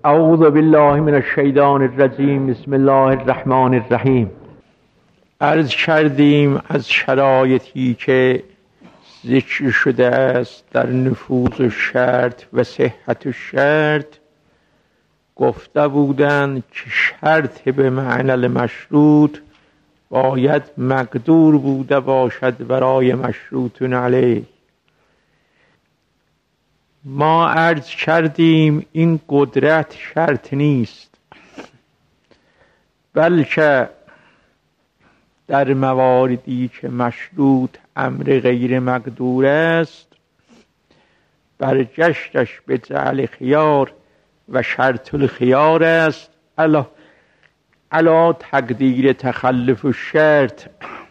اعوذ بالله من الشیطان الرجیم. بسم الله الرحمن الرحیم. عرض کردیم از شرایطی که ذکر شده است در نفوذ و شرط و صحت و شرط، گفته بودند که شرط به معنی المشروط باید مقدور بوده باشد برای مشروط علیه. ما عرض کردیم این قدرت شرط نیست، بلکه در مواردی که مشروط امر غیر مقدور است، برجشتش به جعل خیار و شرط الخیار است علا تقدیر تخلف الشرط.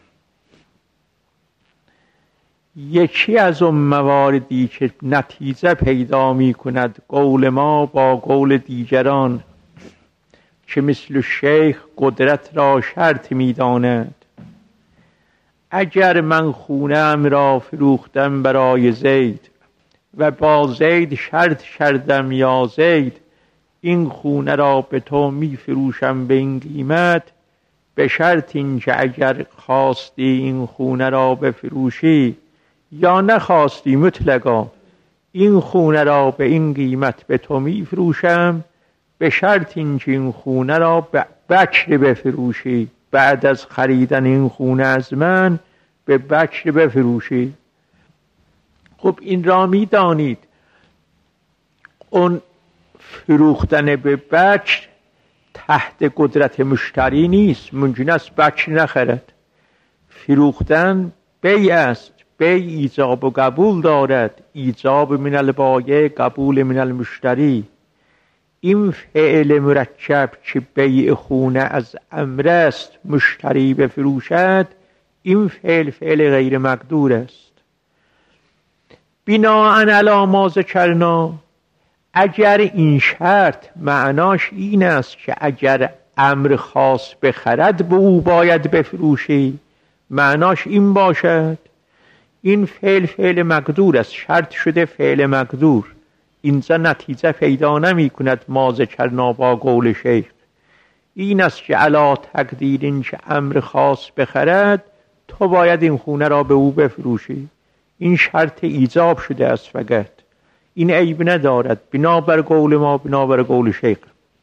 یکی از اون مواردی که نتیجه پیدا می کند قول ما با قول دیگران، که مثل شیخ قدرت را شرط می داند. اگر من خونه‌ام را فروختم برای زید و با زید شرط کردم یا زید این خونه را به تو می فروشم به این قیمت، به شرط این که اگر خواستی این خونه را بفروشی یا نخواستی مطلقا این خونه را به این قیمت به تو می فروشم، به شرط این که این خونه را به بکر بفروشی، بعد از خریدن این خونه از من به بکر بفروشی. خب این را می دانید اون فروختن به بکر تحت قدرت مشتری نیست، ممکن است بکر نخرد. فروختن بیع است، بیع ایجاب و قبول دارد، ایجاب من البایع قبول من المشتری. این فعل مرکب که بیع خونه از امر است مشتری بفروشد، این فعل غیر مقدور است. بناءً علی ما ذکرنا، اگر این شرط معناش این است که اگر امر خاص بخرد به او باید بفروشی، معناش این باشد، این فعل مقدور است، شرط شده فعل مقدور. اینجا نتیجه پیدا نمی کند ما ذکرنا با قول شیخ. این است که علا تقدیر این که امر خاص بخرد تو باید این خونه را به او بفروشی، این شرط ایجاب شده است فقط، این عیب ندارد بنابر قول ما بنابر قول شیخ.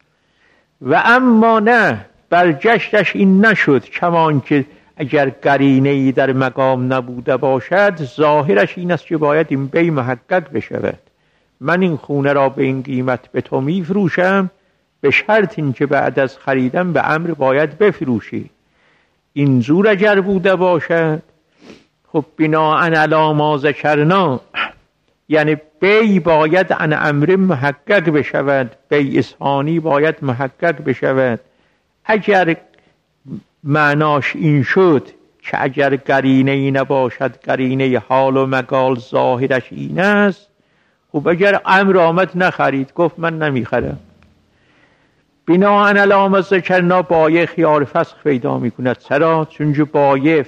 و اما نه، برجشتش این نشد، کمان که اگر قرینه‌ای در مقام نبوده باشد ظاهرش این است که باید این بیع محقق بشود. من این خونه را به این قیمت به تو می فروشم، به شرط این که بعد از خریدن به امر باید بفروشی. این زور اگر بوده باشد، خب بناءً علی ما ذکرنا، یعنی بیع باید عن امر محقق بشود، بیع ثانی باید محقق بشود. اگر معناش این شد که اگر قرینه ای نباشد، قرینه حال و مقال ظاهرش این است، خب اگر امر آمد نخرید، گفت من نمیخرم، بناءً علی ما ذکرنا بایع خیار فسخ پیدا میکند. چرا؟ چون بایع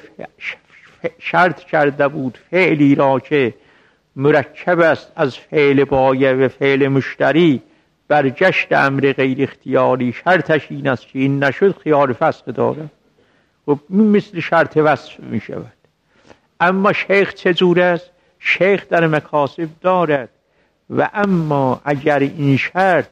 شرط کرده بود فعلی را که مرکب است از فعل بایع و فعل مشتری، برجشت امر غیر اختیاری شرطش این است که این نشد خیار فسخ داره. خب مثل شرط وصف می شود. اما شیخ چجور است؟ شیخ در مکاسب دارد. و اما اگر این شرط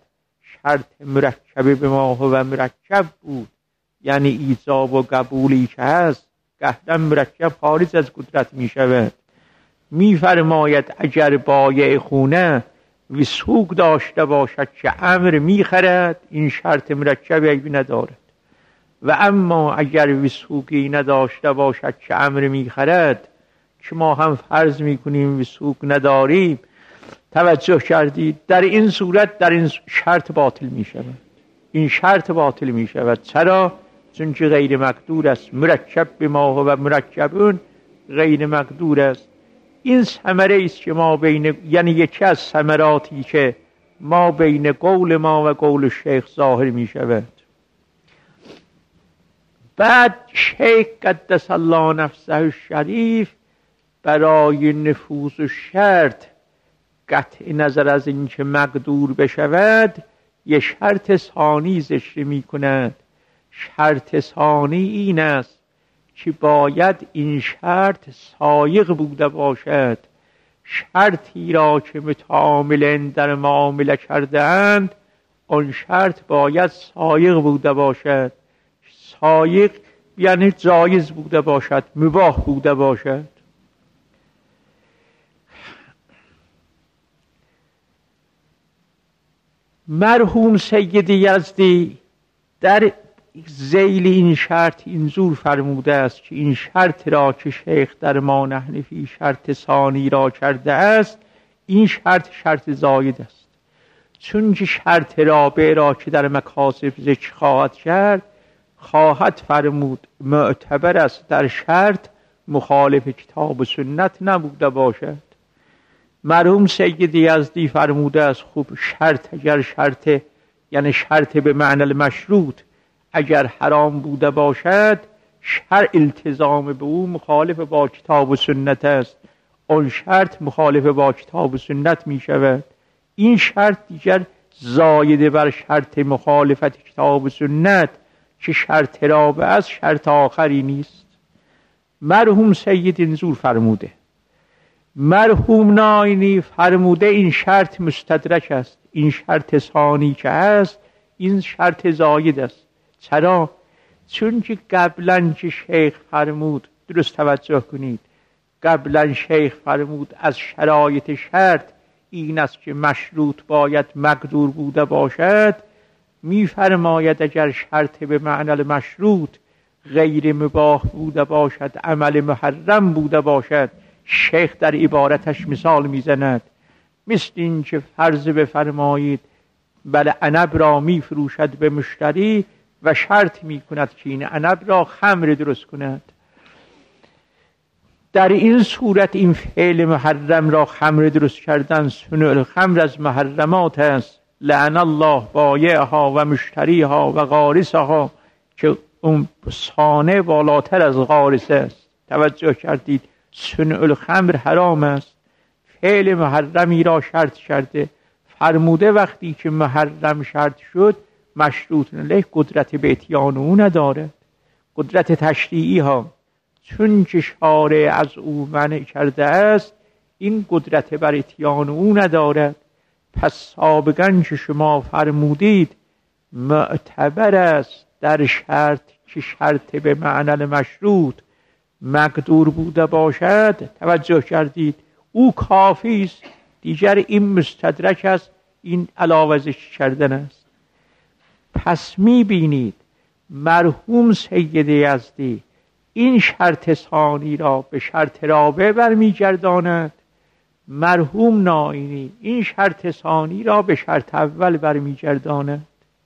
مرکب به ما و مرکب بود، یعنی ایجاب و قبولی که هست، قهدن مرکب خارج از قدرت می شود. می فرماید اگر بایع خونه وثوق داشته باشد که امر می خرد، این شرط مرکب عیبی ندارد. و اما اگر وثوقی نداشته باشد که امر می خرد، که ما هم فرض می کنیم وثوق نداریم، توجه کردید، در این صورت در این شرط باطل می شود. این شرط باطل می شود. چرا؟ چون که غیر مقدور است. مرکب به ما و مرکبون غیر مقدور است. این ثمره است که ما بین، یعنی یکی از ثمراتی که ما بین قول ما و قول شیخ ظاهر می شود. بعد شیخ قدس الله نفسه الشریف برای نفوذ و شرط قطع نظر از این که مقدور بشود یه شرط ثانی ذکر می کند. شرط ثانی این است که باید این شرط سایغ بوده باشد. شرطی را که متعاملین در معامله کرده اند آن شرط باید سایغ بوده باشد. سایغ یعنی جایز بوده باشد، مباح بوده باشد. مرحوم سید یزدی در ذیل این شرط اینجور فرموده است که این شرط را که شیخ در ما نحنفی شرط ثانی را کرده است این شرط زاید است. چون که شرط رابع را که در مکاسب ذکر خواهد کرد خواهد فرمود معتبر است در شرط مخالف کتاب و سنت نبوده باشد. مرحوم سید یزدی فرموده است خوب شرط اگر شرط یعنی شرط به معنی المشروط اگر حرام بوده باشد شرع التزام به او مخالف با کتاب و سنت است. آن شرط مخالف با کتاب و سنت می شود. این شرط دیگر زایده بر شرط مخالفت کتاب و سنت که شرط رابع است شرط آخری نیست. مرحوم سید اینجور فرموده. مرحوم ناینی فرموده این شرط مستدرک است. این شرط ثانی که است این شرط زاید است. چرا؟ چون که قبلا که شیخ فرمود، درست توجه کنید، قبلا شیخ فرمود از شرایط شرط این است که مشروط باید مقدور بوده باشد. میفرماید اگر شرط به معنی المشروط غیر مباح بوده باشد عمل محرم بوده باشد. شیخ در عبارتش مثال میزند مثل این که فرض بفرمایید بله عنب را میفروشد به مشتری و شرط میکند که این عنب را خمر درست کند. در این صورت این فعل محرم را خمر درست کردن صنوع الخمر از محرمات است. لعن الله بایعها و مشتریها و غارسها که اون صانع بالاتر از غارس است. توجه کردید صنوع الخمر حرام است. فعل محرمی را شرط کرده فرموده وقتی که محرم شرط شد مشروط علیه قدرت به اتیان او ندارد، قدرت تشریعی ها. چون که شارع از او منع کرده است این قدرت بر اتیان او ندارد. پس سابقا که شما فرمودید معتبر است در شرط که شرط به معنی مشروط مقدور بوده باشد. توجه کردید او کافی است، دیگر این مستدرک است، این علاوه ذکر کردن است. پس میبینید مرحوم سید یزدی این شرط ثانی را به شرط رابع برمیگرداند. مرحوم ناینی این شرط ثانی را به شرط اول برمیگرداند.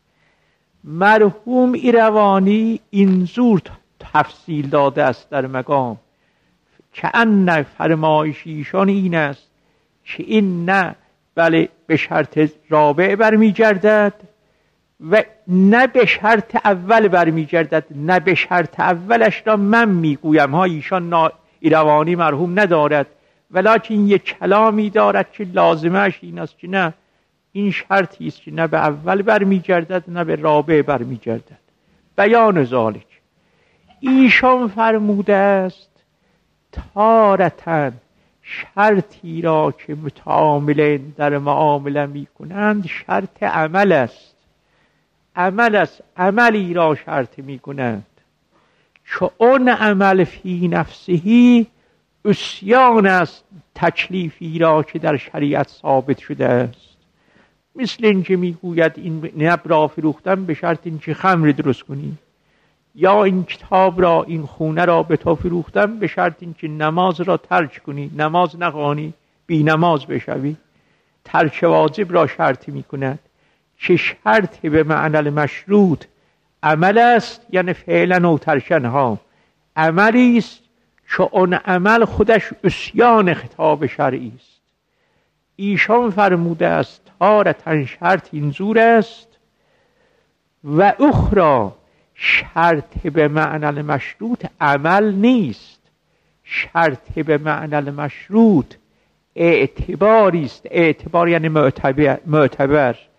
مرحوم ایروانی اینجور تفصیل داده است در مقام که ان فرمایشیشان این است که این نه بله به شرط رابع برمیگردد و نه به شرط اول برمیگردد. نه به شرط اولش را من میگویم ها، ایشان ایروانی مرحوم ندارد، ولکن یک کلامی دارد که لازمش این است که نه این شرطی است که نه به اول برمیگردد نه به رابع برمیگردد. بیان ذالک ایشان فرموده است تارتن شرطی را که متعاملین در معامله می کنند شرط عمل است. عمل است، عملی را شرط می کنند که اون عمل فی نفسهی عصیان است تکلیفی را که در شریعت ثابت شده است. مثل این که می گوید این نب را فروختم به شرط این که خمر درست کنی، یا این کتاب را این خونه را به تو فروختم به شرط این که نماز را ترک کنی، نماز نخوانی، بی نماز بشوی. ترک واجب را شرط می کند که شرط به معنی المشروط عمل است، یعنی فعلا و ترکن ها عملی است که اون عمل خودش عصیان خطاب شرعی است. ایشان فرموده است تارتن شرط اینجور است و اخرى شرط به معنی المشروط عمل نیست. شرط به معنی المشروط اعتباری است. اعتبار یعنی معتبر.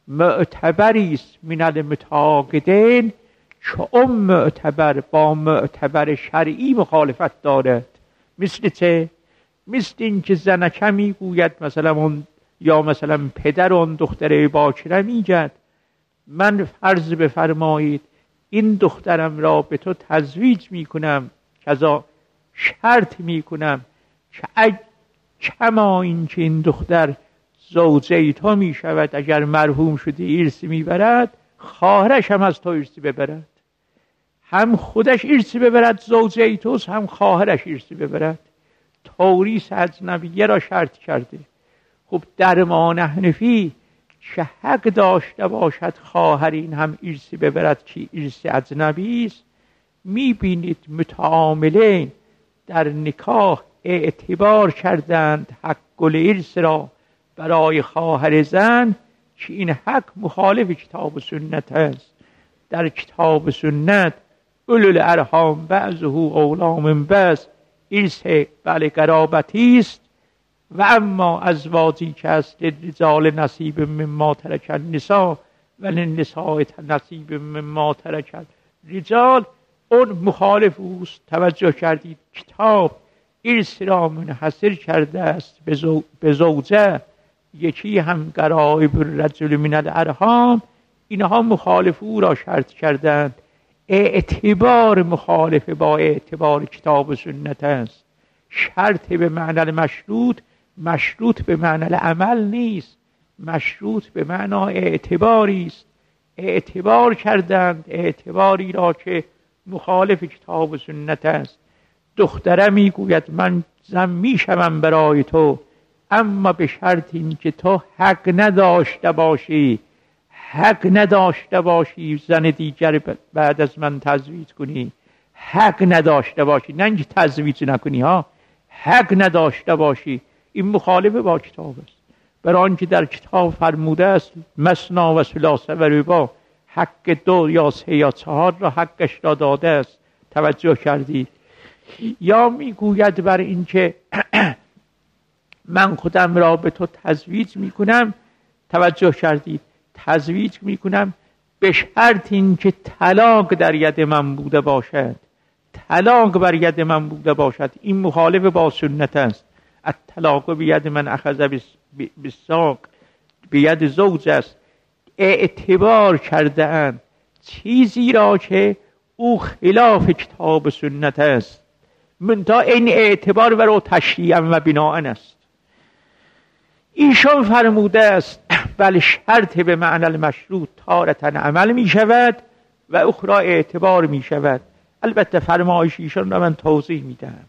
معتبری است من المتعاقدین، چون اون معتبر با معتبر شرعی مخالفت دارد. مثل چه؟ مثل این که زنکه میگوید مثلا اون، یا مثلا پدر اون دختره باکره میگد من فرض بفرمایید این دخترم را به تو تزویج میکنم، کذا شرط میکنم که کما این که این دختر زوجه تو میشود، اگر مرحوم شدی ارث میبرد، خواهرش هم از تو ارث ببرد، هم خودش ارث ببرد زوجه توست، هم خواهرش ارث ببرد. توریث اجنبیه را شرط کرده. خب در ما حنفی چه حق داشته باشد خواهر این هم ارث ببرد که ارث اجنبی است؟ میبینید متعاملین در نکاح اعتبار کردند حق الارث را برای خواهر زن که این حق مخالف کتاب و سنت است. در کتاب و سنت اولو الارحام بعضه اولی من بعض، ارث بله قرابتی است، و اما ازواجی که است للرجال نصیب مما ترک النساء و للنساء نصیب مما ترک الرجال، اون مخالف اوست. توجه کردید کتاب ارث را منحصر کرده است به زوجه، یکی هم قرائب الرجل من الارحام، اینها مخالف او را شرط کردند. اعتبار مخالف با اعتبار کتاب و سنت است. شرط به معنی مشروط، مشروط به معنی عمل نیست، مشروط به معنی اعتباری است. اعتبار کردند اعتباری را که مخالف کتاب و سنت است. دختره میگوید من زن میشوم برای تو، اما به شرط این که تو حق نداشته باشی زن دیگر بعد از من تزویج کنی، حق نداشته باشی، نه اینکه تزویج نکنی ها، حق نداشته باشی. این مخالف با کتاب است، برای آنکه در کتاب فرموده است مثنا و ثلاث و رباع، حق 2 یا 3 یا 4 را حقش را داده است. توجه کردید؟ یا میگوید بر این که من خودم را به تو تزویج میکنم، توجه کردید، تزویج میکنم به شرط این که طلاق در ید من بوده باشد، طلاق بر ید من بوده باشد. این مخالف با سنت است. الطلاق بید من اخذ بالساق، بید زوج است. اعتبار کرده اند چیزی را که او خلاف کتاب و سنت است، منتها این اعتبار برای تشریعا و بناء است. ایشان فرموده است بل شرط به معنی المشروط تارة عمل می شود و اخرى اعتبار می شود. البته فرمایش ایشان را من توضیح می دهم.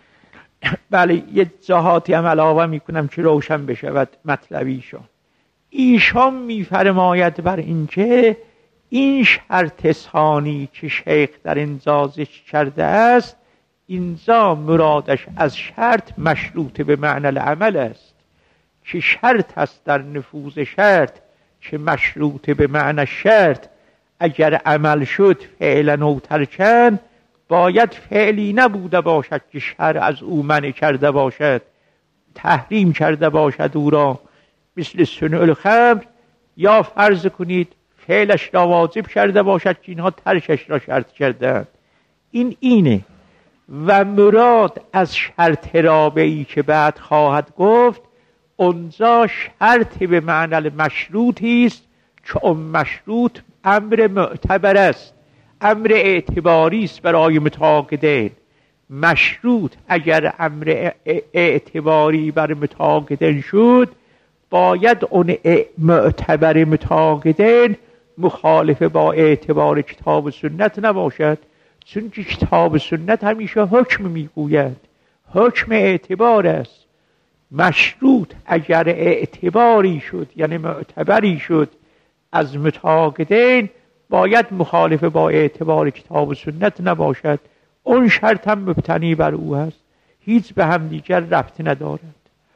بله یه جهاتی هم علاوه می کنم که روشن بشود مطلبیشان. ایشان می فرماید بر اینکه این شرط ثانی که شیخ در اینجا ذکر کرده است، اینجا مرادش از شرط مشروط به معنی العمل است، که شرط است در نفوذ شرط که مشروط به معنی شرط. اگر عمل شد فعلا و ترکن، باید فعلی نبوده باشد که شرع از او منع کرده باشد، تحریم کرده باشد او را، مثل صنع الخمر، یا فرض کنید فعلش را واجب کرده باشد که اینها ترکش را شرط کردند. اینه. و مراد از شرط رابعی که بعد خواهد گفت، اونجا شرط به معنی مشروطی است که اون مشروط امر معتبر است، امر اعتباری است برای متعاقدین. مشروط اگر امر اعتباری بر متعاقدین شد، باید اون معتبر متعاقدین مخالف با اعتبار کتاب و سنت نباشد، چون که کتاب و سنت همیشه حکم میگوید، حکم اعتبار است. مشروط اگر اعتباری شد یعنی معتبری شد از متعاقدین، باید مخالف با اعتبار کتاب و سنت نباشد. اون شرط هم مبتنی بر او هست، هیچ به هم دیگر ربط ندارد.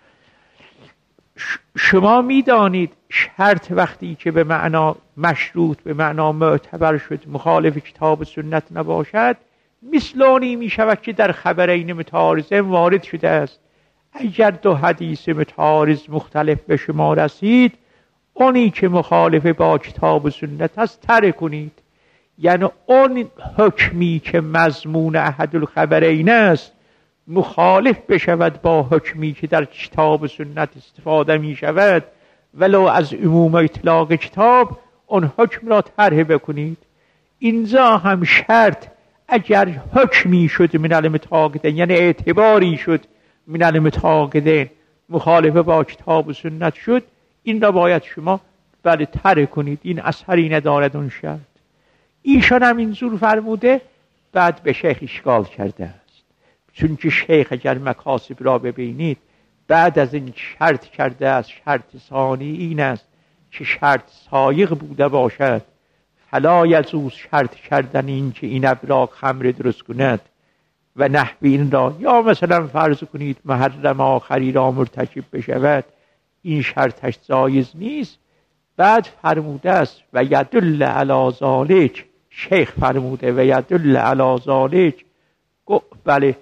شما میدانید شرط وقتی که به معنا مشروط به معنا معتبر شد مخالف کتاب و سنت نباشد، مثلانی می شود که در خبرین متعارضین وارد شده است. اگر 2 حدیث متعارض مختلف به شما رسید، اونی که مخالف با کتاب و سنت است ترک کنید. یعنی اون حکمی که مضمون احد الخبرین است مخالف بشود با حکمی که در کتاب و سنت استفاده می شود، ولو از عموم اطلاق کتاب، اون حکم را طرح بکنید. اینجا هم شرط اگر حکمی شد من المتعاقدین، یعنی اعتباری شد من المتعاقدین، مخالف با کتاب و سنت شد، این را باید شما طرح کنید، این اثری ندارد اون شرط. ایشان هم اینجور فرموده، بعد به شیخ اشکال کرده است. چون که شیخ اگر مکاسب را ببینید بعد از این شرط کرده است، شرط ثانی این است که شرط سایغ بوده باشد، فلا یجوز شرط کردن این که این ابراق خمر درست کند و نحوی این را، یا مثلا فرض کنید محرم آخری را مرتکب بشود، این شرطش جایز نیست. بعد فرموده است و یدل علی ذلک، شیخ فرموده و یدل علی ذلک، بله،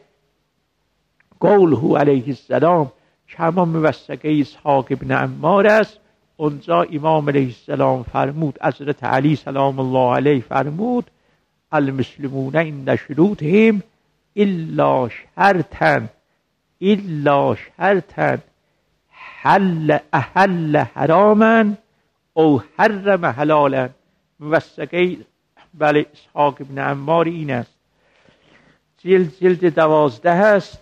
قوله علیه السلام کما موثقه اسحاق ابن عمار است. اونجا امام علیه السلام فرمود، حضرت علی سلام الله علیه فرمود المسلمون عند شروطهم الا شرطا احل حراما او حرم حلالا. موثقه بله اسحاق ابن عمار این است، جلد 12 است،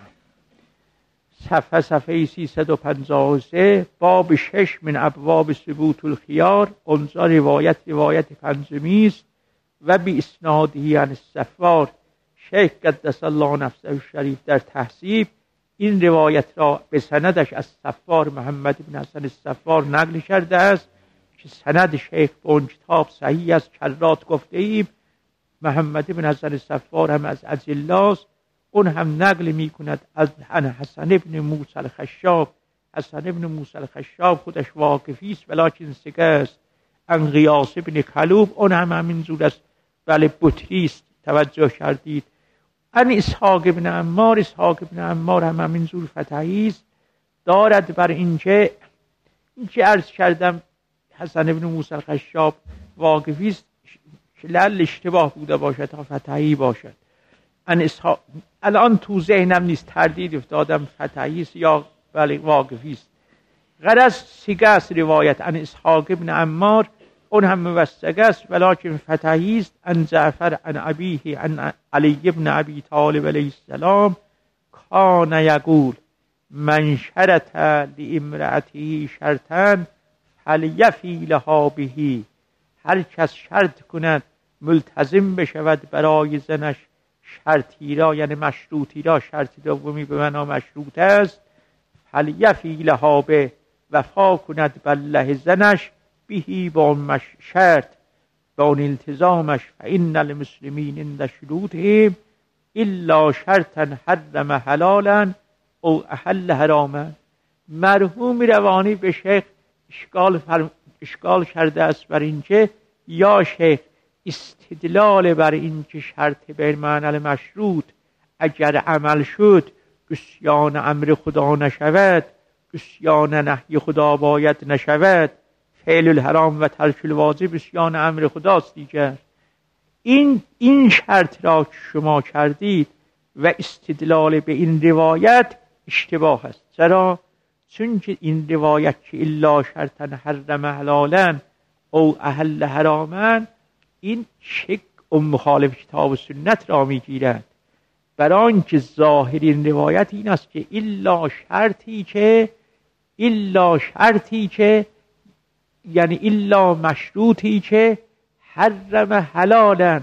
صفحه 353، باب 6 من ابواب ثبوت الخیار. اونجا روایت پنجمی است و بی اسنادی عن الصفار. شیخ قدس الله نفسه الشریف در تحصیب این روایت را به سندش از صفار محمد بن حسن الصفار نقل کرده است که سند شیخ به اون کتاب صحیح است. کرات گفته ایم محمد بن حسن الصفار هم از اجلاست، اون هم نقل می کند از حسن ابن موسی الخشاب. حسن ابن موسی الخشاب خودش واقفی است ولکن سگه است. ان غیاث ابن کلوب اون هم همین زور است، بله بطری است، توجه کردید. ان اسحاق ابن عمار، اسحاق ابن عمار هم همین زور فتحی است، دارد بر اینکه عرض کردم حسن ابن موسی الخشاب واقفی است، لعل اشتباه بوده باشد تا فتحی باشد. الان تو ذهنم نیست، تردید افتادم فتحی است یا ولی واقفی است. غرض سیگه است روایت ان اسحاق ابن عمار، اون هم موثق است ولکن فتحی است. ان جعفر ان ابیه ان علی ابن ابی طالب علیه السلام کان یقول من شرط لامرأته شرطا فلیفی لها به. هر کس شرط کند ملتزم بشود برای زنش شرطی را، یعنی مشروطی را، شرط دومی به معنا مشروط است، فلیفی لها به، وفا کند بر له زنش، بهی با اون شرط، با اون التزامش. فان المسلمین عند شروطهم الا شرطا حرم حلالا او احل حراما. مرحوم روانی به شیخ اشکال کرده است بر اینکه یا شیخ استدلال بر این که شرط به معنی مشروط اگر عمل شد عصیان امر خدا نشود، عصیان نهی خدا باید نشود، فعل الحرام و ترک الواجب عصیان امر خداست دیگر. این شرط را شما کردید و استدلال به این روایت اشتباه است. چرا؟ چون که این روایت که الا شرطا حرم حلالا او احل حراما، این شک و مخالف کتاب و سنت را میگیرد، برای آنکه ظاهر این روایت این است که الا شرطی که یعنی الا مشروطی که حرم حلالا،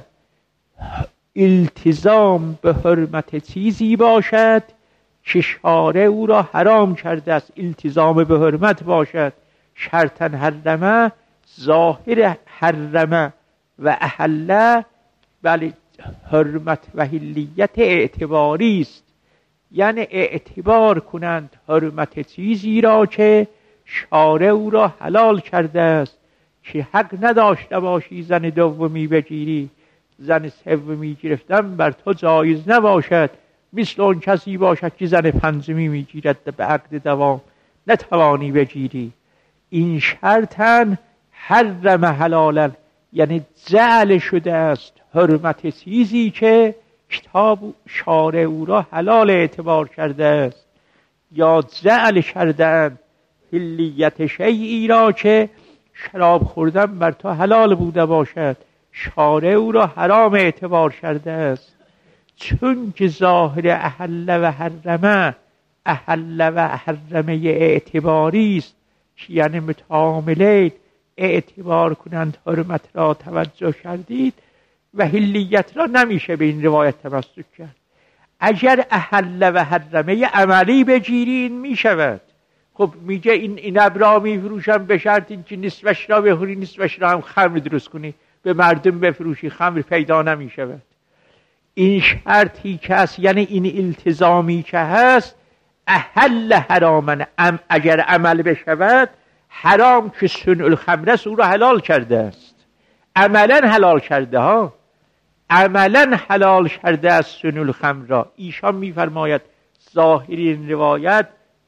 التزام به حرمت چیزی باشد که شارع او را حرام کرده است، التزام به حرمت باشد. شرطا حرمه، ظاهر حرمه و احله، بله حرمت و حلیت اعتباری است، یعنی اعتبار کنند حرمت چیزی را که شارع او را حلال کرده است، که حق نداشته باشی زن دومی بگیری، زن سومی گرفتن بر تو جایز نباشد، مثل اون کسی باشد که زن پنجمی میگیرد به عقد دوام نتوانی بگیری. این شرطن حرم حلالا، یعنی جعل شده است حرمت چیزی که کتاب شارع او را حلال اعتبار کرده است، یا جعل کردن حلیت شیئی را که شراب خوردن بر تو حلال بوده باشد، شارع او را حرام اعتبار کرده است. چون که ظاهر احل و حرمه، احل و حرمه اعتباری است که یعنی متعاملین اعتبار کنند حرمت را توجه کردید و حلیت را نمیشه به این روایت تمسک کرد. اگر احل و حرمه عملی بگیرین میشود. خب میگه این عنب را میفروشم به شرط اینکه نصفش را بخوری نصفش را هم خمر درست کنی به مردم بفروشی، خمر پیدا نمیشود. این شرطی که هست یعنی این التزامی که هست احل حرامن، اگر عمل بشود حرام که صنع الخمر است او را حلال کرده است، عملا حلال کرده ها، عملا حلال کرده است صنع الخمر را. ایشان میفرماید ظاهر این روایت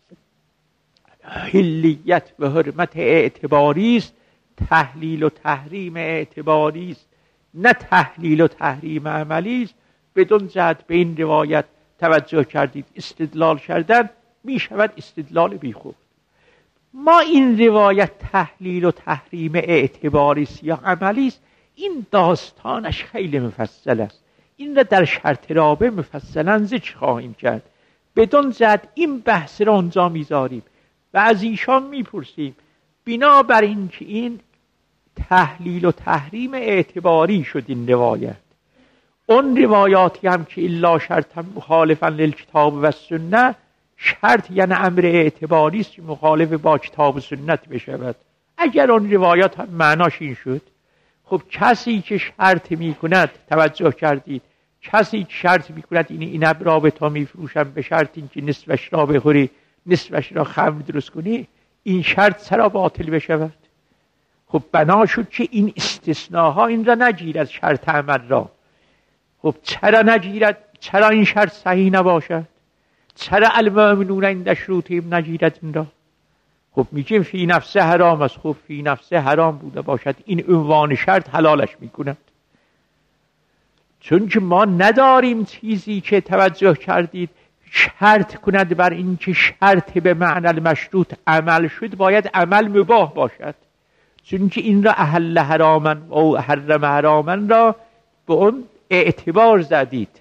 حلیت و حرمت اعتباری است، تحلیل و تحریم اعتباری است، نه تحلیل و تحریم عملی است. بدون جهت به این روایت توجه کردید استدلال کردن می شود استدلال بیخود. ما این روایت تحلیل و تحریم اعتباری است یا عملی است، این داستانش خیلی مفصل است، این را در شرط رابع مفصلا ذکر خواهیم کرد. بدون جهت این بحث را اونجا میذاریم و از ایشان میپرسیم بنابر این که این تحلیل و تحریم اعتباری شد این روایت، اون روایاتی هم که الا شرط مخالفا للکتاب و سنت، شرط یعنی امر اعتباری است که مخالف با کتاب و سنت بشود. اگر اون روایات هم معناش این شد، خب کسی که شرط میکند، توجه کردید، کسی که شرط میکند این عنب را به تو میفروشم به شرط اینکه نصفش را بخوری نصفش را خمر درست کنی، این شرط چرا باطل بشود؟ خب بنا شد که این استثناها این را نگیرد شرط عمل را. خب چرا نگیرد؟ چرا این شرط صحیح نباشد؟ چرا المؤمنون عند شروطهم نگیرد این را؟ خب میگیم فی نفسه حرام است. خب فی نفسه حرام بوده باشد این عنوان شرط حلالش میکند، چون که ما نداریم چیزی که توجه کردید شرط کند بر این که شرط به معنی المشروط عمل شد باید عمل مباح باشد، چون که این را احل حرامن و حرم حرامن را به اون اعتبار زدید،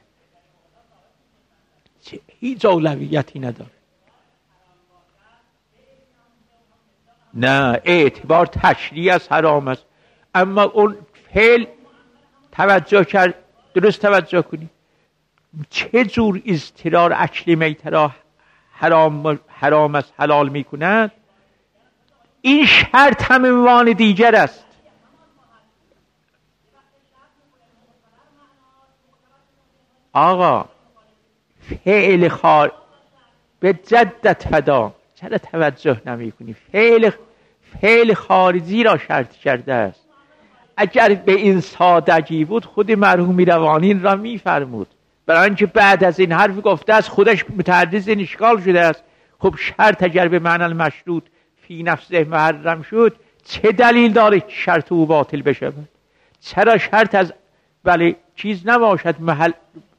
هیچ اولویتی نداره. نه، اعتبار تشریع از حرام است، اما اون فعل توجه کرد، درست توجه کنی چه جور اضطرار اکل میته را حرام است حلال میکند. این شرط هم عنوان دیگر است. آقا فعل به جدت فدا، چرا توجه نمی کنی؟ فعل خارجی را شرط کرده است. اگر به این سادگی بود خود مرحوم روانی را میفرمود، برای اینکه بعد از این حرف گفته است خودش متعرض این اشکال شده است. خب شرط اگر به معنی المشروط فی نفسه محرم شد، چه دلیل داره که شرط او باطل بشود؟ چرا شرط از ولی چیز نباشد محل؟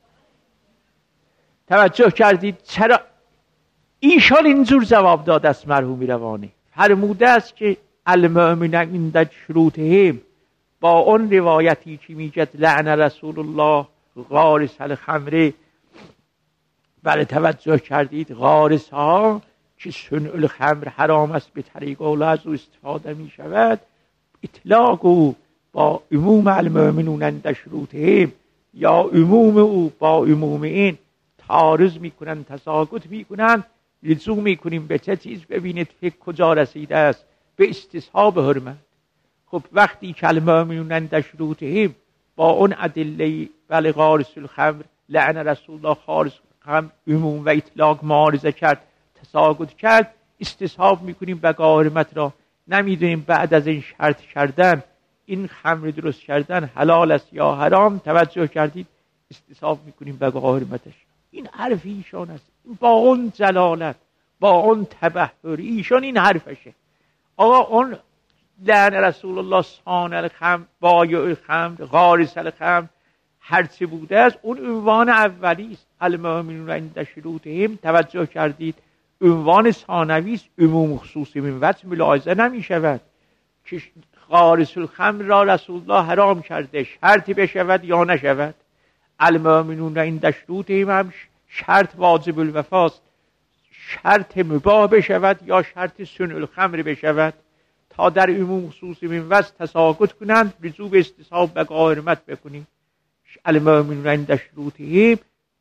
توجه کردید؟ چرا ایشان اینجور جواب داده است مرحوم روانی؟ فرموده است که المؤمنون عند شروطهم، با اون روایتی که میگه لعن رسول الله غارس الخمر، بله توجه کردید غارس ها که صنع الخمر حرام است به طریق اولا از او استفاده می شود، اطلاق او با عموم المؤمنون عند شروطهم یا عموم او با عموم این تعارض میکنن، تساقط میکنن. رجوع میکنیم به چه چیز؟ ببینید فکر کجا رسیده است، به استصحاب حرمت. خب وقتی که المؤمنون عند شروطهم با اون ادله بل غارس الخمر لعن رسول الله غارس الخمر عموم و اطلاق معارضه کرد، تساقط کرد، استصحاب میکنیم بقا حرمت را. نمیدونیم بعد از این شرط کردن این خمر درست کردن حلال است یا حرام، توجه کردید، استصحاب میکنیم بقا حرمتش. این حرف ایشان است، با اون جلالت، با اون تبحر ایشان این حرفشه. آقا اون لعن رسول الله صانع الخمر، بایع الخمر، غارس الخمر، هرچی بوده است، اون عنوان اولی است. المؤمنون عند شروطهم، توجه کردید؟ عنوان ثانوی است، عموم خصوصی من وجه ملاحظه نمی شود که غارس الخمر را رسول الله حرام کرده، شرطی بشود یا نشود. المؤمنون عند شروطهم هم شرط واجب الوفاست، شرط مباح بشود یا شرط صنع الخمر بشود، تا در عموم خصوصی من وجه تساقط کنند، رجوع به استصحاب و حرمت بکنیم. المؤمنون عند شروطهم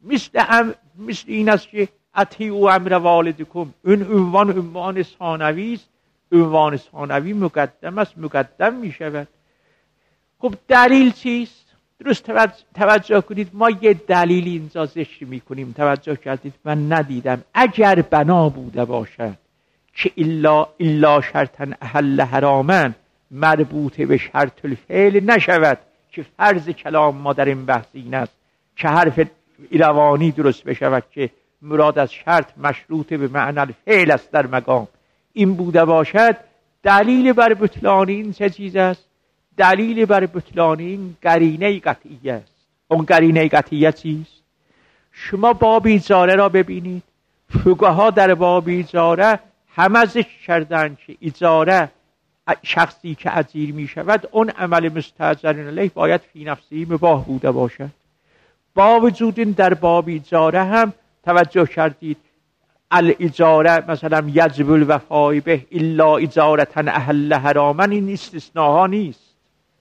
مثل این است که اطیعوا امر والدکم. این عنوان ثانوی است. عنوان ثانوی مقدم است، مقدم می شود. خب دلیل چیست؟ درست توجه کنید، ما یه دلیلی اینجا ذکر می کنیم، توجه کردید؟ من ندیدم. اگر بنا بوده باشد که الا شرطا احل حرامن مربوط به شرط الفعل نشود، که فرض کلام ما در این بحث این است که حرف ایروانی درست بشود که مراد از شرط مشروط به معنی الفعل است در مقام. این بوده باشد، دلیل بر بطلان این چه چیز است؟ دلیل بر بطلان این قرینه قطعیه است. اون قرینه قطعیه چیست؟ شما باب اجاره را ببینید. فقها در باب اجاره همه ذکر کردند که اجاره شخصی که اجیر می شود، اون عمل مستأجر علیه باید فی نفسی مباح بوده باشد. با وجود این در باب اجاره هم توجه کردید، الاجاره مثلا یجب الوفاء به الا اجارتا احل حراما، این استثناها نیست.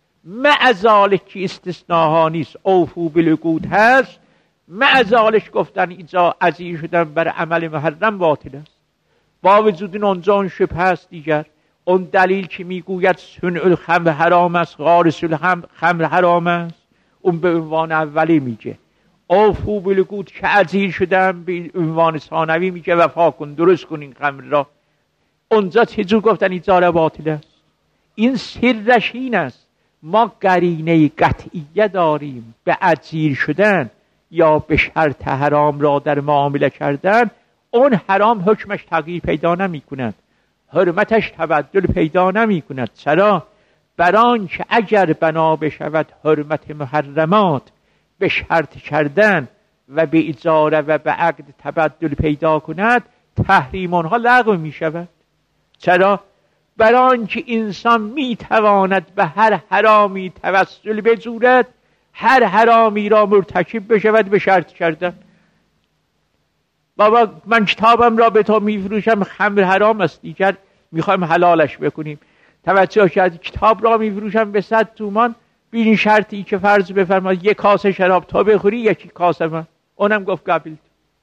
مع ذالک که استثناها نیست، اوفو بالعقود هست، مع ذالک گفتن اجا اجیر شدن بر عمل محرم باطل است. با وجود این اونجا اون شبه هست دیگر. اون دلیل که میگوید صنع الخمر حرام است، غارس الخمر حرام است، اون به عنوان اولی میگه. اوفو بالعقود که اجیر شدن به عنوان ثانوی میگه وفا کن، درست کن این خمر را. اونجا چجور گفتن اجاره باطل است؟ این سرش این است، ما قرینه قطعیه داریم به اجیر شدن یا به شرط حرام را در معامله کردن. اون حرام حکمش تغییر پیدا نمی کند، حرمتش تبدل پیدا نمی کند. چرا؟ بران که اگر بنا بشود حرمت محرمات به شرط کردن و به اجاره و به عقد تبدل پیدا کند، تحریم آنها لغو می شود. چرا؟ بران که انسان می تواند به هر حرامی توسل بجورد، هر حرامی را مرتکب بشود به شرط کردن. بابا من کتابم را به تو میفروشم، خمر حرام است، دیگر میخوایم حلالش بکنیم. توجه کرد، کتاب را میفروشم به 100 تومان، ببین شرطی که فرض بفرمایید یک کاسه شراب تو بخوری، یکی کاسه من. اونم گفت قبول.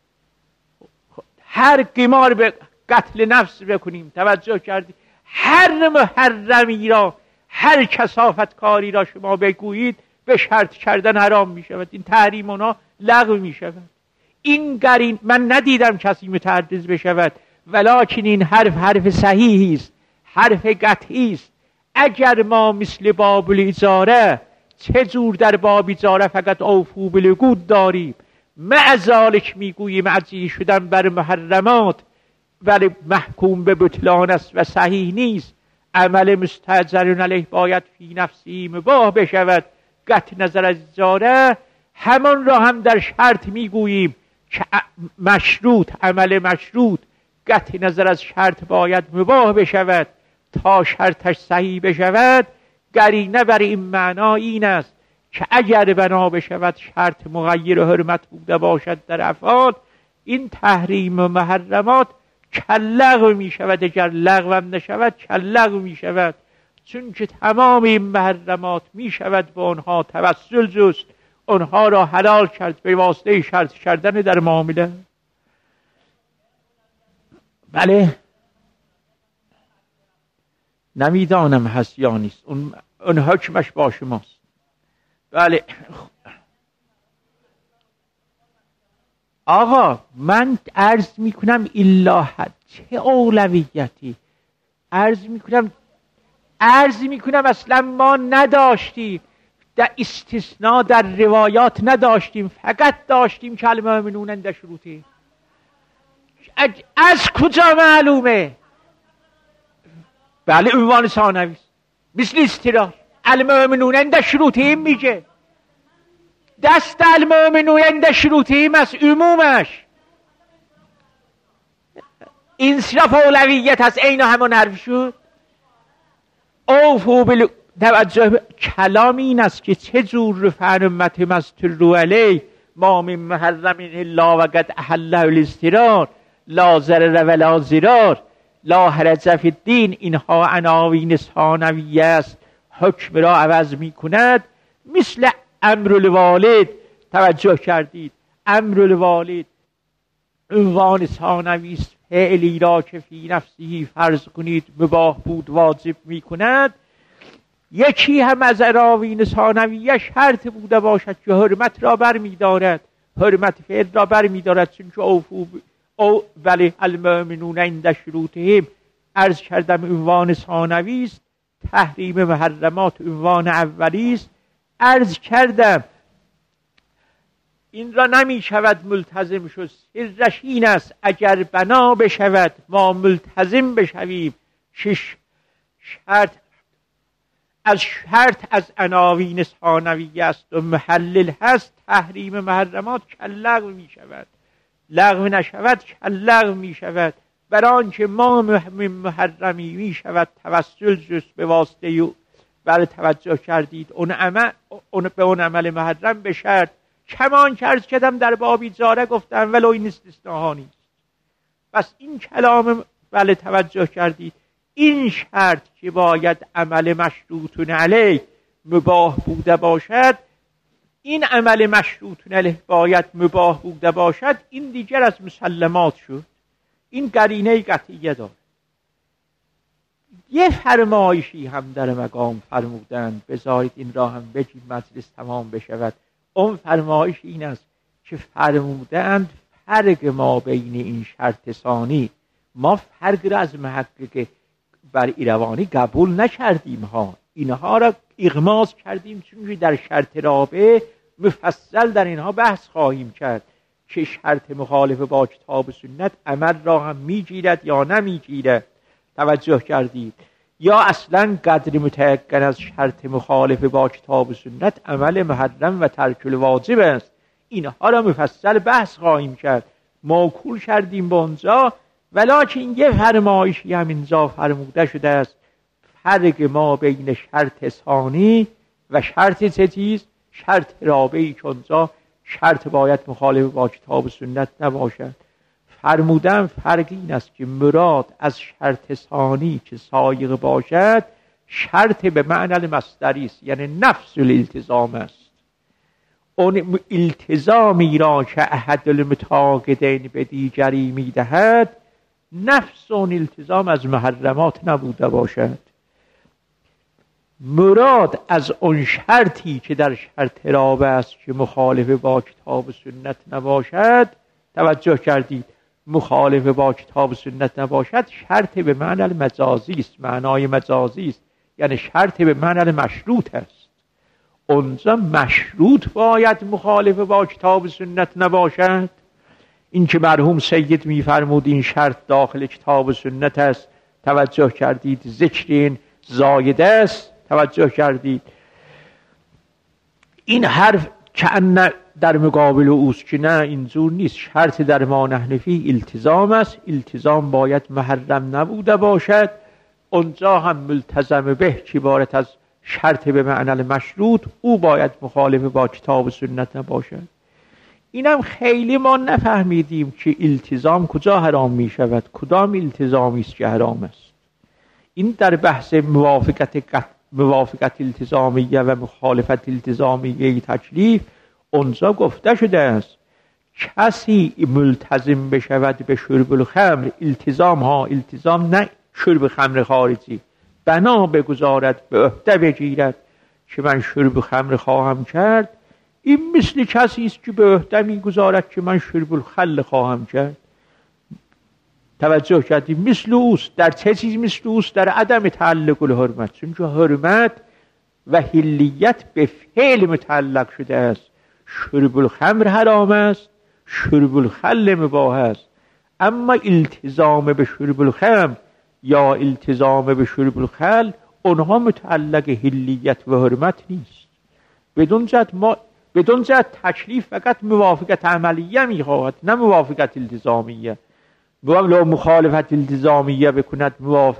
هر قمار به قتل نفس بکنیم، توجه کردی، هر محرمی را، هر کثافت کاری را شما بگویید به شرط کردن حرام می شود. این تحریم اونا لغو می شود. این قرین من ندیدم کسی متعرض بشود، ولکن این حرف صحیحی است، حرف قطعی است. اگر ما مثل باب الاجاره، چه جور در باب اجاره فقط اوفو بالعقود داریم، مع ذالک میگوییم اجیر شدن بر محرمات ولی محکوم به بطلان است و صحیح نیست، عمل مستأجر علیه باید فی نفسی مباح بشود، قطع نظر از اجاره. همان را هم در شرط میگوییم که مشروط، عمل مشروط قطع نظر از شرط باید مباح بشود تا شرطش صحیح بشود. قرینه بر این معنا این است که اگر بنا بشود شرط مغیر حرمت بوده باشد در افعال، این تحریم و محرمات کلغو می شود. اگر لغو هم نشود کلغو می شود، چون که تمام این محرمات می شود به آنها توسل جست، آنها را حلال کرد به واسطه شرط کردن در معامله. بله نمیدانم هست یا نیست، اون حکمش با شماست. بله آقا من عرض میکنم الا حد چه اولویتی عرض میکنم اصلا ما نداشتیم در استثناء در روایات نداشتیم، فقط داشتیم کلمه المؤمنون عند شروطه. از کجا معلومه؟ بله عنوان ثانوی است، مثل استراح. المؤمنون عند شروطهم میگه، دست المؤمنون عند شروطهم از عمومش. انصراف اولویت از عین همون حرف شد. اوفو توجه کلام این است که چه جور فعل امت مستر علی ما من محرم الا وقد احله الاسترار لا ضرر ولا ضرار لا حرج فی الدین، اینها عناوین ثانویه است، حکم را عوض می کند. مثل امر الوالد، توجه کردید، امر الوالد عنوان ثانوی است، فعلی را که فی نفسی فرض کنید مباح بود واجب می کند. یکی هم از عناوین ثانویه شرط بوده باشد که حرمت را بر می دارد، حرمت فعل را بر می دارد، چون که او ولی المؤمنون عند شروطهم عرض کردم عنوان ثانوی است، تحریم محرمات عنوان اولی است. عرض کردم این را نمی شود ملتزم شد، سرش این است اگر بنا بشود ما ملتزم بشویم شرط از عناوین ثانویه است و محلل هست، تحریم محرمات کاللغو می شود، لغو نشود کاللغو می شود. برای آنکه ما محرمی می شود توسل جز به واسطه برای توجه کردید به اون عمل محرم به شرط کمان که عرض کردم در بابی جاره گفتم ولو این استثناها نیست. پس این کلام بله توجه کردید، این شرط که باید عمل مشروط علیه مباح بوده باشد، این عمل مشروط علیه باید مباح بوده باشد، این دیگر از مسلمات شد، این قرینه قطعیه داره. یه فرمایشی هم در مقام فرمودند، بذارید این را هم بگیم مجلس تمام بشود. اون فرمایش این است که فرمودند فرق ما بین این شرط ثانی، ما فرق را از محقق بر ایروانی قبول نکردیم ها، اینها را اغماض کردیم، چون در شرط رابع مفصل در اینها بحث خواهیم کرد که شرط مخالف با کتاب و سنت عمل را هم میگیرد یا نمیگیرد. توجه کردید؟ یا اصلا قدر متیقن از شرط مخالف با کتاب و سنت عمل محرم و ترک الواجب است. اینها را مفصل بحث خواهیم کرد، موکول کردیم به اونجا. ولکن یه فرمایشی هم اینجا فرموده شده است، فرق ما بین شرط ثانی و شرط چیز؟ شرط رابعی که اونجا شرط باید مخالف با کتاب و سنت نباشد. فرمودن فرق این است که مراد از شرط ثانی که سایغ باشد شرط به معنی مصدری است، یعنی نفس الالتزام است. اون التزامی را که احد المتعاقدین به دیگری میدهد نفس اون التزام از محرمات نبوده باشد. مراد از اون شرطی که در شرط رابع است که مخالف با کتاب و سنت نباشد، توجه کردید، مخالف با کتاب و سنت نباشد، شرط به معنی مجازی است، معنای مجازی است، یعنی شرط به معنی مشروط است. اونجا مشروط باید مخالف با کتاب و سنت نباشد. این که مرحوم سید میفرمود این شرط داخل کتاب و سنت است، توجه کردید، ذکر این زایده است. توجه کردید این حرف که در مقابل اوست که نه اینجور نیست، شرط در ما نحنفی التزام است، التزام باید محرم نبوده باشد. اونجا هم ملتزم به که عبارت از شرط به معنی مشروط، او باید مخالف با کتاب و سنت نباشد. اینم خیلی ما نفهمیدیم که التزام کجا حرام می شود، کدام التزامی است که حرام است. این در بحث موافقت التزامیه و مخالفت التزامیه تکلیف اونجا گفته شده است کسی ملتزم بشود به شرب الخمر، التزام نه شرب خمر خارجی، بنا بگذارد به عهده بگیرد که من شرب خمر خواهم کرد، این مثل کسی است که به عهده میگذارد که من شرب الخل خواهم کرد. توجه کردیم؟ مثل اوست. در چه چیز مثل اوست؟ در عدم تعلق الحرمت، چون که حرمت و حلیت به فعل متعلق شده است. شرب الخمر حرام است، شرب الخل مباح است، اما التزام به شرب الخمر یا التزام به شرب الخل، اونها متعلق حلیت و حرمت نیست. بدون زد تکلیف فقط موافقت عملیه میخواهد، نه موافقت التزامیه. لو مخالفت التزامیه بکند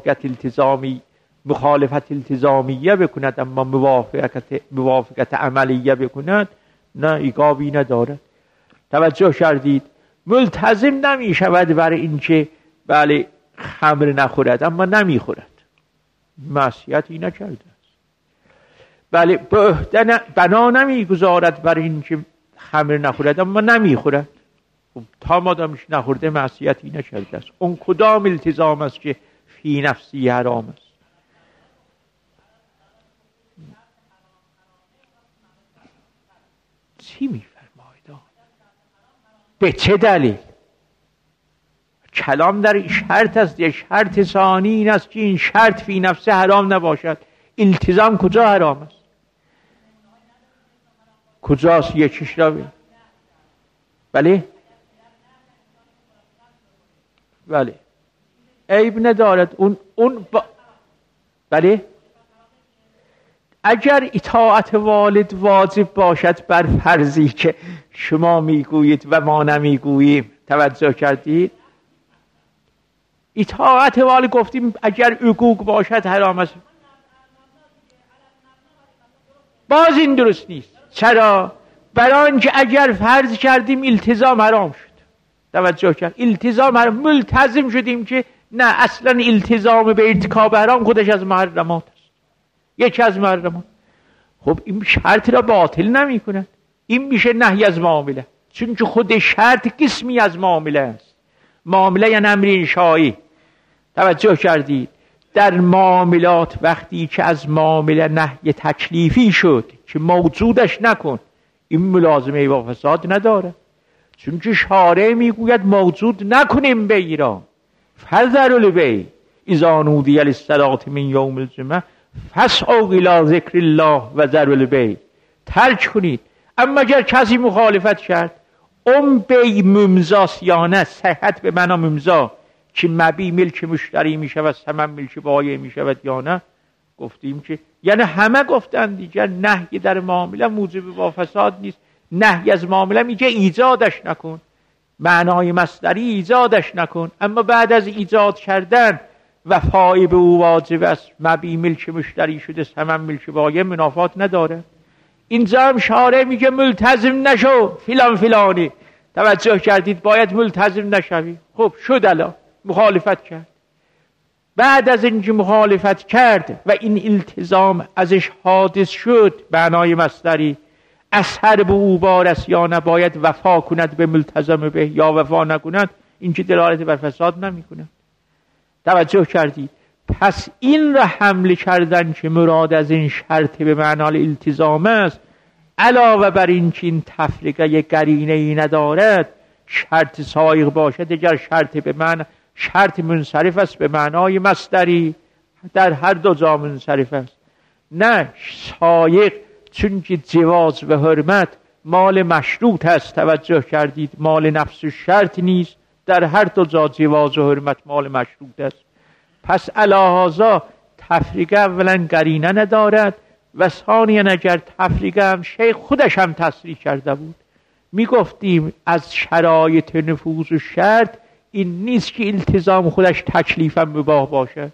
مخالفت التزامیه بکند، اما موافقت عملیه بکند نه، ایقابی ندارد. توجه کردید؟ ملتزم نمی شود برای اینکه بله خمر نخورد اما نمیخورد، معصیتی نکرده است. بله بنا نمیگذارد برای اینکه خمر نخورد اما نمیخورد، خب تا مادامش نخورده معصیتی نکرده است. اون کدام التزام است که فی نفسی حرام است؟ چی میفرماید؟ به چه دلیل؟ کلام در شرط است. یک شرط ثانی این است که این شرط فی نفسه حرام نباشد. التزام کجا حرام است؟ کجاست؟ یکیش را بید. بله عیب ندارد بله اگر اطاعت والد واجب باشد بر فرضی که شما میگویید و ما نمیگوییم، توجه کردید؟ اطاعت والد گفتیم اگر حقوق باشد حرام است، باز این درست نیست. چرا؟ برای آنکه اگر فرض کردیم التزام حرام شد. توجه کرد؟ التزام حرام، ملتزم شدیم که نه، اصلا التزام به ارتکاب حرام خودش از محرمات است، یکی از محرمات. خب این شرط را باطل نمی کند، این میشه نهی از معامله، چون که خود شرط قسمی از معامله است. معامله یعنی امر انشایی. توجه کردید؟ در معاملات وقتی که از معامله نهی تکلیفی شد که موجودش نکن، این ملازمه با فساد نداره، چون که شارع میگوید موجود نکنیم بیع را. فذروا البیع اذا نودی للصلاة من یوم الجمعه فاسعوا الی ذکر الله و ذروا البیع. ترک کنید. اما اگر کسی مخالفت کرد، اون بیع ممضاست یا نه؟ صحت به معنا ممضا که مبیع ملک مشتری می شود، ثمن ملک بایع می شود یا نه؟ گفتیم که یعنی همه گفتن دیگر نهی در معامله موجب با فساد نیست. نهی از معامله میگه ایجادش نکن، معنای مصدری ایجادش نکن، اما بعد از ایجاد کردن وفای به او واجب است. مبیع ملک مشتری شده، ثمن ملک بایع، منافات نداره. اینجا هم شارع میگه ملتزم نشو فلان فلانی. توجه کردید؟ باید ملتزم نشوی. خب شد، الان مخالفت کرد. بعد از اینکه مخالفت کرد و این التزام ازش حادث شد، معنای مصدری اثر به او بارست یا نباید وفا کند به ملتزم به، یا وفا نکند، این که دلالت بر فساد نمی کند. توجه کردید؟ پس این را حمل کردن که مراد از این شرط به معنای التزام است، علاوه بر این که این تفریقه یک قرینه ای ندارد، شرط سایغ باشد، اگر شرط به معنی شرط منصرف است به معنای مصدری، در هر دو جا منصرف است. نه سایغ، چون که جواز و حرمت مال مشروط است. توجه کردید؟ مال نفس و شرط نیست، در هر دو جا جواز و حرمت مال مشروط است. پس علاهازا تفریقه اولا قرینه ندارد و ثانیا اگر تفریقه هم شیخ خودش هم تصریح کرده بود، می گفتیم از شرایط نفوذ و شرط این نیست که التزام خودش تکلیفا مباح باشد.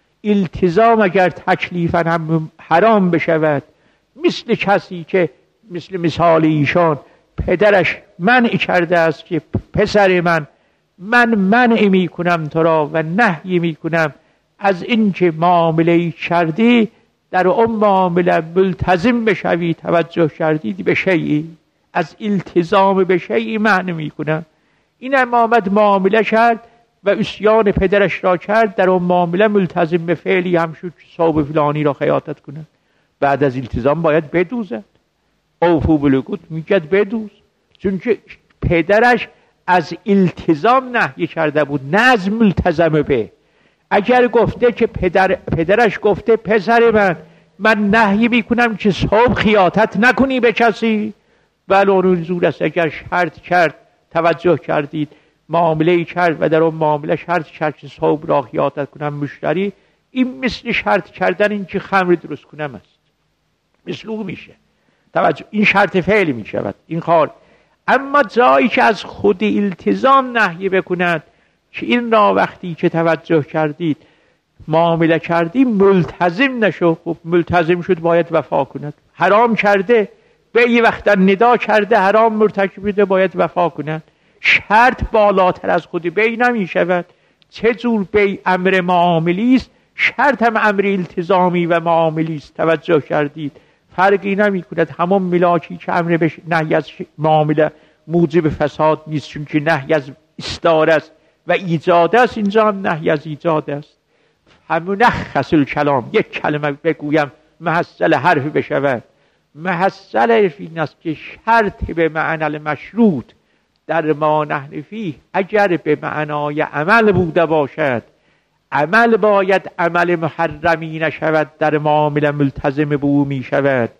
التزام اگر تکلیفا هم حرام بشود، مثل کسی که مثل مثال ایشان پدرش منع کرده است که پسر من منع می کنم تو را و نهی می کنم از این که معامله کردی در اون معامله ملتزم بشوی. توجه کردید؟ به شیئی، از التزام به شیئی منع می کنم. این هم آمد معامله کرد و عصیان پدرش را کرد، در اون معامله ملتزم به فعلی هم شد که صوب فلانی را خیاطت کنه. بعد از التزام باید بدوزد. اوفو بالعقود میگد بدوز، چون که پدرش از التزام نهی کرده بود، نه از ملتزم به. اگر گفته که پدرش گفته پسر من نهی میکنم که صبح خیاطت نکنی به کسی، بله اون زور است. اگر شرط کرد، توجه کردید، معامله کرد و در اون معامله شرط صحب را خیاطت کنم مشتری، این مثل شرط کردن این که خمر درست کنم است، مثل او میشه. توجه، این شرط فعل می شود این کار. اما جایی که از خود التزام نهی بکند که این را وقتی که توجه کردید معامله کردی ملتزم نشو، خب ملتزم شد باید وفا کند. حرام کرده به یه وقت ندا کرده حرام مرتکب بوده باید وفا کند. شرط بالاتر از خود بی نمی شود. چه جور بی امر معاملی است، شرط هم امر التزامی و معاملی است. توجه کردید فرقی نمی کند. همون ملاکی که امر نهی از معامله موجب فساد نیست، چون که نهی از استعاره است و ایجاد است، اینجا هم نهی از ایجاد است. همونخص الکلام، یک کلمه بگویم محصل حرف بشود. محصل حرف این است که شرط به معنی مشروط در ما نحن فیه اگر به معنای عمل بوده باشد، عمل باید عمل محرمی نشود، در معامله ملتزم به او می شود.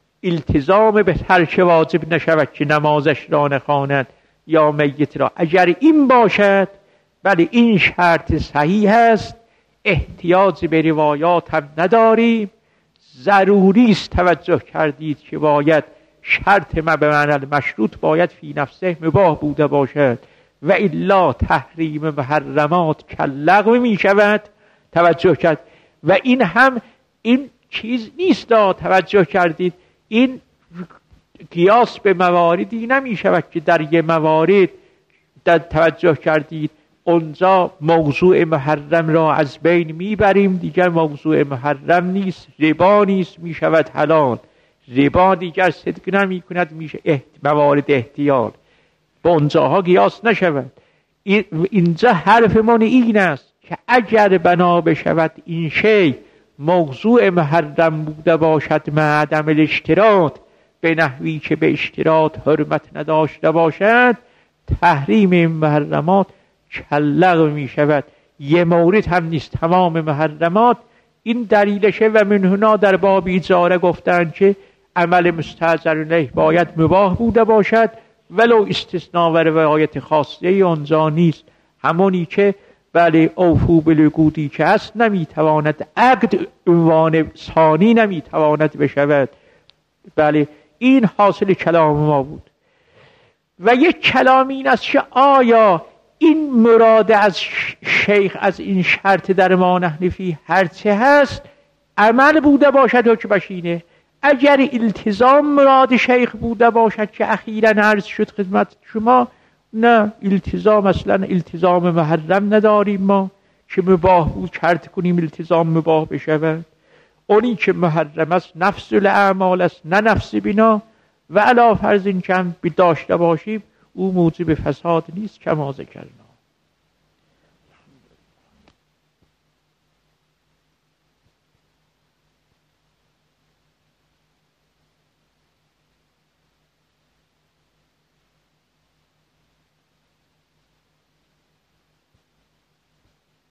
التزام به ترک واجب نشود که نمازش را نخواند یا میت را. اگر این باشد بله این شرط صحیح است، احتیاج به روایات هم نداریم. ضروری است توجه کردید که باید شرط ما به معنی مشروط باید فی نفسه مباح بوده باشد و الا تحریم محرمات کاللغو می شود. توجه کرد و این هم این چیز نیست. توجه کردید این قیاس به مواردی نمی شود که در یه موارد در توجه کردید اونجا موضوع محرم را از بین میبریم، دیگر موضوع محرم نیست، ربا نیست، می شود حلال. ربا دیگر صدق نمی کند، میشه موارد احتیال، با اونجاها قیاس نشود. اینجا حرفمون این است که اگر بنا بشود این شی موضوع محرم بوده باشد مع عدم الاشتراط، به نحوی که به اشتراط حرمت نداشته باشد، تحریم این محرمات کاللغو می شود. یه مورد هم نیست، تمام محرمات این دلیلشه. و من هنا در باب اجاره گفتن که عمل مستأجر علیه باید مباح بوده باشد ولو استثناء و روایت خاصه اونجا نیست. همونی که بله اوفو بالعقودی که هست نمیتواند عقد عنوان ثانی نمیتواند بشود. بله این حاصل کلام ما بود. و یک کلام این است که آیا این مراد از شیخ از این شرط در ما نحن فیه هرچه هست عمل بوده باشد حکمش اینه. اگر التزام مراد شیخ بوده باشد که اخیراً عرض شد خدمت شما، نه التزام اصلا التزام محرم نداریم ما که مباح بود شرط کنیم التزام مباح بشود. اونی که محرم است نفس الاعمال است نه نفس بنا، و علا فرض این که هم داشته باشیم او موجب فساد نیست کما ذکرنا.